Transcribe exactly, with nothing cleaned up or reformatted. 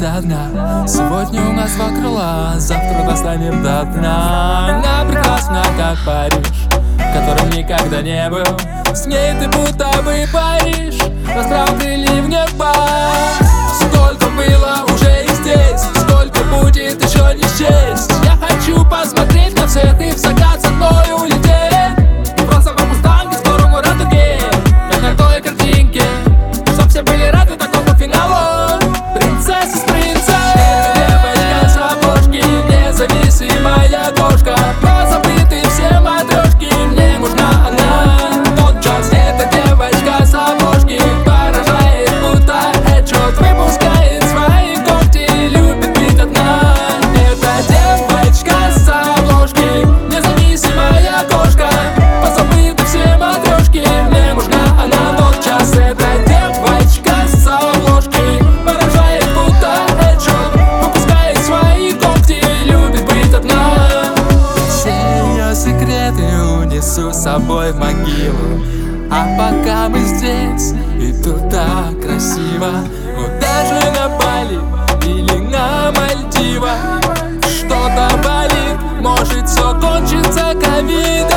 до дна. Сегодня у нас два крыла, завтра достанем до дна. Она прекрасна, как Париж, которым никогда не был. С ней ты будто бы паришь, расправил крылья в небо. Сколько было уже и здесь, сколько будет еще не счесть. Я хочу посмотреть на всех и в закат со мной улететь. В розовом мустанге, скорому радуге, как на той картинке, чтоб все были рады такому финалу. Принцесса с принцем, девочка с обложки, независимая кошка. Позабыты все матрешки, мне нужна она. Тот час, эта девочка с обложки поражает, будто headshot выпускает свои когти, любит быть одна. Эта девочка с обложки, независимая кошка. Позабыты все матрешки, мне нужна она. Тот час, эта девочка с обложки поражает, будто headshot выпускает свои когти, любит быть одна. Все ее секреты унесу с собой в могилу. А пока мы здесь, и тут так красиво. Но даже на Бали или на Мальдивах что-то болит, может все кончится ковидом.